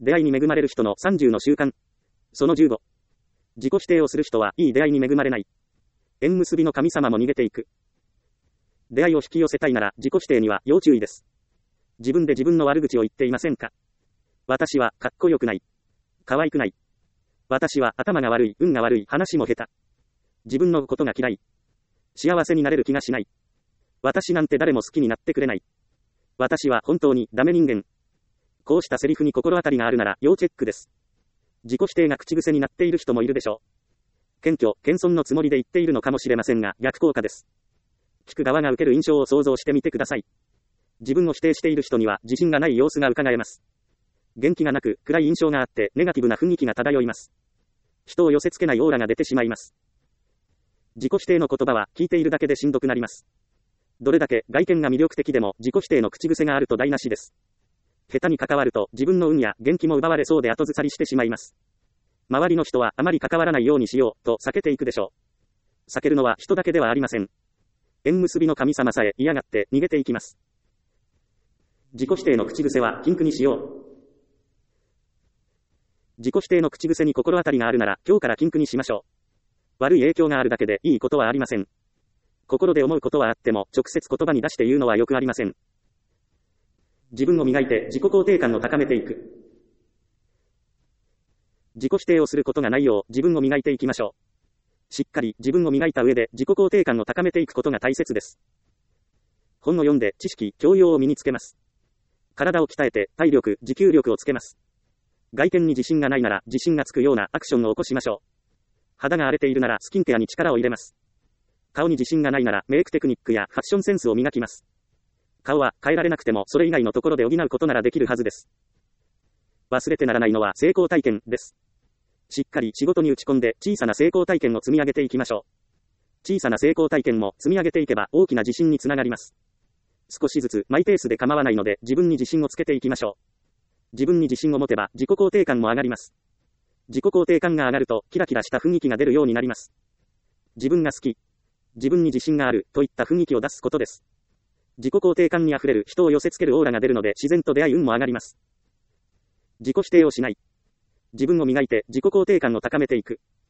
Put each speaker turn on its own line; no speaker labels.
出会いに恵まれる人の30の習慣。その15。自己否定をする人はいい出会いに恵まれない。縁結びの神様も逃げていく。出会いを引き寄せたいなら自己否定には要注意です。自分で自分の悪口を言っていませんか？私はかっこよくない。可愛くない。私は頭が悪い、運が悪い、話も下手。自分のことが嫌い。幸せになれる気がしない。私なんて誰も好きになってくれない。私は本当にダメ人間。こうしたセリフに心当たりがあるなら要チェックです。自己否定が口癖になっている人もいるでしょう。謙虚、謙遜のつもりで言っているのかもしれませんが、逆効果です。聞く側が受ける印象を想像してみてください。自分を否定している人には自信がない様子が伺えます。元気がなく、暗い印象があって、ネガティブな雰囲気が漂います。人を寄せ付けないオーラが出てしまいます。自己否定の言葉は聞いているだけでしんどくなります。どれだけ外見が魅力的でも自己否定の口癖があると台無しです。下手に関わると自分の運や元気も奪われそうで後ずさりしてしまいます。周りの人はあまり関わらないようにしようと避けていくでしょう。避けるのは人だけではありません。縁結びの神様さえ嫌がって逃げていきます。自己否定の口癖は禁句にしよう。自己否定の口癖に心当たりがあるなら今日から禁句にしましょう。悪い影響があるだけでいいことはありません。心で思うことはあっても直接言葉に出して言うのはよくありません。自分を磨いて自己肯定感を高めていく。自己否定をすることがないよう自分を磨いていきましょう。しっかり自分を磨いた上で自己肯定感を高めていくことが大切です。本を読んで知識、教養を身につけます。体を鍛えて体力、持久力をつけます。外見に自信がないなら自信がつくようなアクションを起こしましょう。肌が荒れているならスキンケアに力を入れます。顔に自信がないならメイクテクニックやファッションセンスを磨きます。顔は変えられなくてもそれ以外のところで補うことならできるはずです。忘れてならないのは成功体験です。しっかり仕事に打ち込んで小さな成功体験を積み上げていきましょう。小さな成功体験も積み上げていけば大きな自信につながります。少しずつマイペースで構わないので自分に自信をつけていきましょう。自分に自信を持てば自己肯定感も上がります。自己肯定感が上がるとキラキラした雰囲気が出るようになります。自分が好き、自分に自信があるといった雰囲気を出すことです。自己肯定感にあふれる人を寄せ付けるオーラが出るので自然と出会い運も上がります。自己否定をしない。自分を磨いて自己肯定感を高めていく。